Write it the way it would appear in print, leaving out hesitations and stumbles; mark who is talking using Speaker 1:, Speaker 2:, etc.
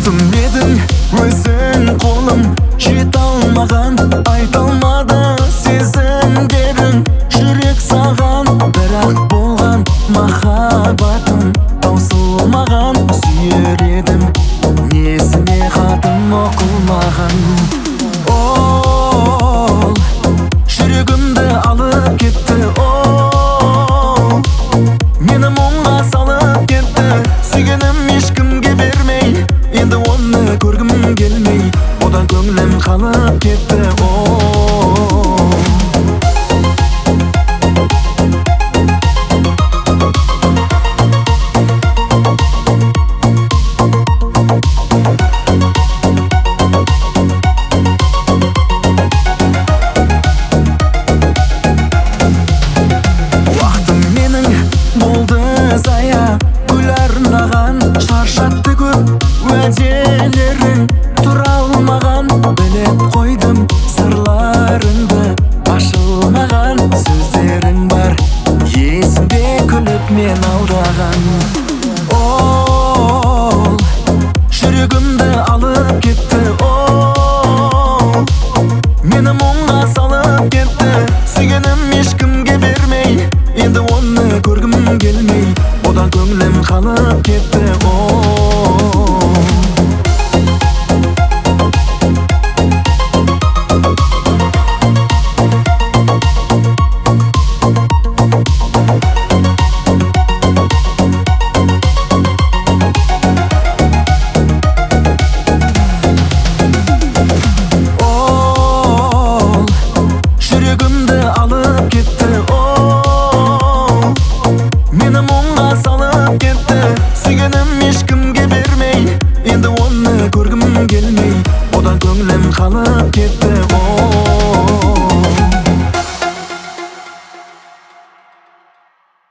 Speaker 1: бақтым едің өзің қолым жете алмаған, айта алмады сезімдерің жүрек саған. Бірақ болған махаббатым таусылмаған, сүйер едім несіне хатым оқылмаған. Ол жүрегімді алып кетті, ол мені мұңға салып кетті. Сүйгенім ешкімге бермей, енді оны көргім келмей, одан көңілім қалып кетті. Шаршатты көп уәделерің, тұра алмаған. Біліп қойдым сырларыңды, ашылмаған сөздерің бар есімде күліп мен алдаған. Ол жүрегімді алып кетті, ол мені мұңға салып кетті. Сүйгенім ешкімге бермей, енді оны көргім келмей, одан көңілім қалып кетті. Жүрегімді алып кетті, ол мені мұңға салып кетті. Сүйгенім ешкімге бермей, енді оны көргім келмей, одан көңілім қалып кетті.